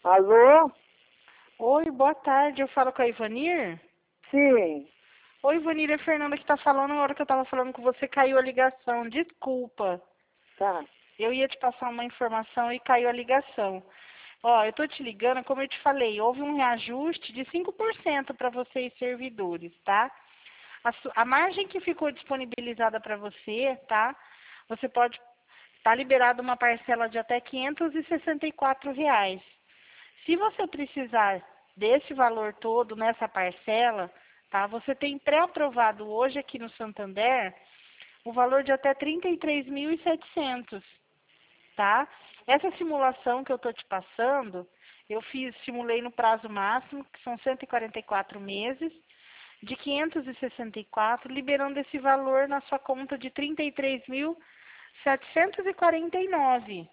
Alô? Oi, boa tarde. Eu falo com a Ivanir? Sim. Oi, Ivanir, é a Fernanda que tá falando. Na hora que eu tava falando com você, caiu a ligação. Desculpa. Tá. Eu ia te passar uma informação e caiu a ligação. Ó, eu tô te ligando, como eu te falei, houve um reajuste de 5% para vocês servidores, tá? A margem que ficou disponibilizada para você, tá? Você pode estar liberado uma parcela de até R$ 564. Se você precisar desse valor todo nessa parcela, tá? Você tem pré-aprovado hoje aqui no Santander o valor de até 33.700, tá? Essa simulação que eu tô te passando, simulei no prazo máximo, que são 144 meses, de 564, liberando esse valor na sua conta de 33.749.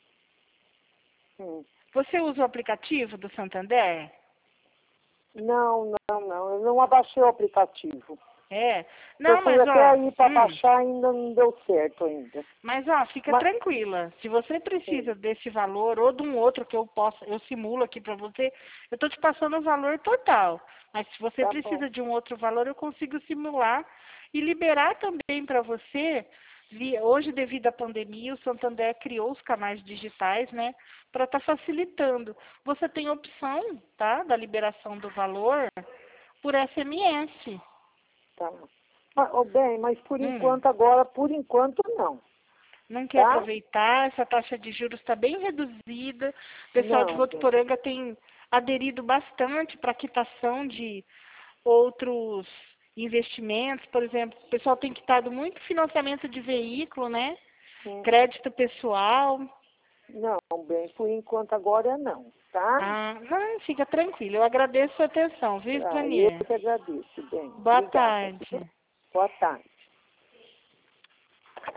Sim. Você usa o aplicativo do Santander? Não. Eu não abaixei o aplicativo. É. Eu Não, fui mas até ó, aí para baixar, ainda não deu certo ainda. fica Mas, tranquila. Se você sim, precisa desse valor ou de um outro que eu simulo aqui para você, eu tô te passando o valor total. Mas se você tá bom. precisa de um outro valor, eu consigo simular e liberar também para você. Hoje, devido à pandemia, o Santander criou os canais digitais, né, para estar facilitando. Você tem a opção, tá, da liberação do valor por SMS. Tá. Mas por Hum. enquanto agora, por enquanto não. Não quer Tá? aproveitar, essa taxa de juros está bem reduzida. O pessoal de Não, bem. Votuporanga tem aderido bastante para a quitação de outros investimentos. Por exemplo, o pessoal tem quitado muito financiamento de veículo, né? Sim. Crédito pessoal. Não, bem, por enquanto agora não. Tá? Ah, não, fica tranquilo. Eu agradeço a sua atenção, viu, Tá, eu Vanir? que agradeço, bem. Boa Obrigada, viu? tarde. Boa tarde.